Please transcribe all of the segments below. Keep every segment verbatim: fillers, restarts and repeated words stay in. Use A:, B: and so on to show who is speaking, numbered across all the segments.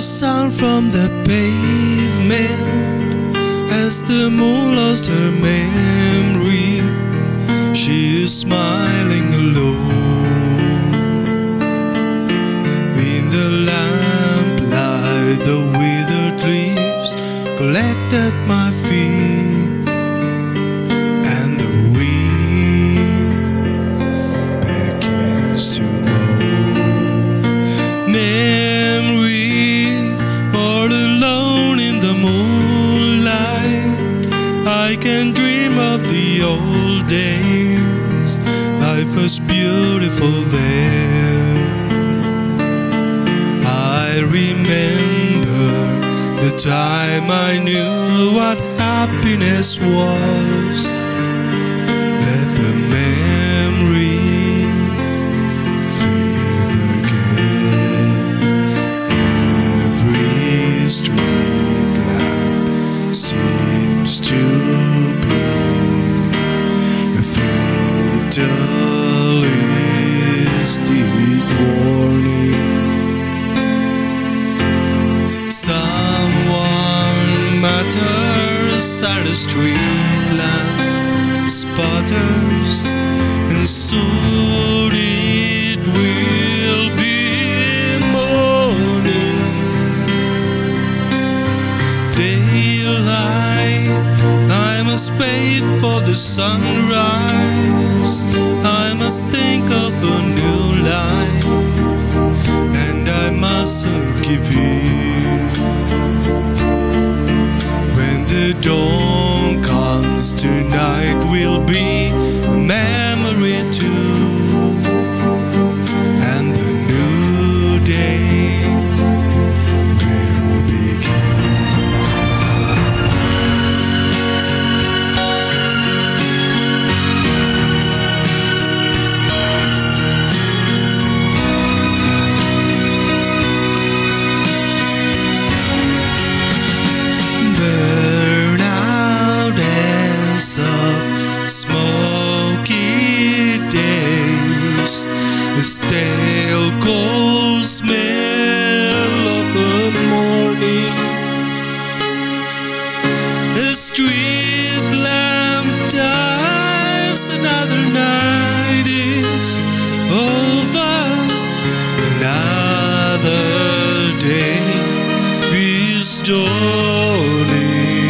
A: sound from the pavement as the moon lost her memory. She is smiling alone. In the lamplight, the withered leaves collect at my feet, and the wind begins to moan. Memory, all alone in the moonlight, I can dream of the old days. Life was beautiful then. I remember the time I knew what happiness was. Let the memory live again. Every street lamp seems to be a fatalistic warning. Someone matters at a street lamp spotters, and soon it will be morning. Daylight, I must wait for the sunrise. I must think of a new life, and I mustn't give in. When the dawn comes, tonight will be a memory too, and the new day will begin. Of smoky days, the stale cold smell of the morning. A street lamp dies, another night is over, another day is dawning.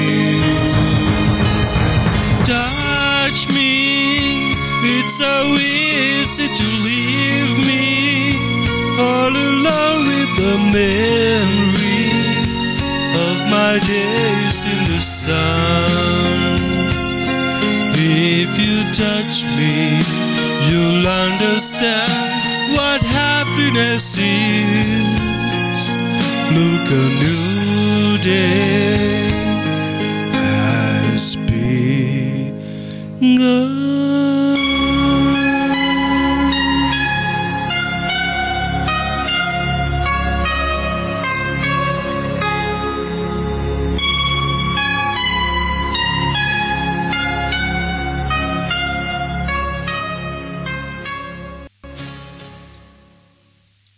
A: Touch me, it's so easy to leave me all alone with the memory of my days in the sun. If you touch me, you'll understand what happiness is. Look, a new day has begun.